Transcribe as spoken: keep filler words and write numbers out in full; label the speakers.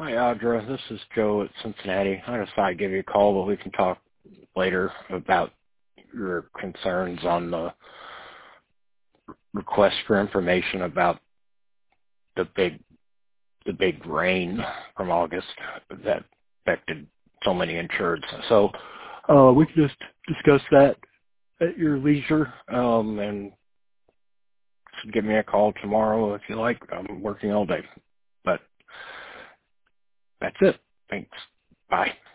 Speaker 1: Hi, Audra. This is Joe at Cincinnati. I just thought I'd give you a call, but we can talk later about your concerns on the request for information about the big the big rain from August that affected so many insureds. So uh, we can just discuss that at your leisure, um, and give me a call tomorrow if you like. I'm working all day, but that's it. Thanks. Bye.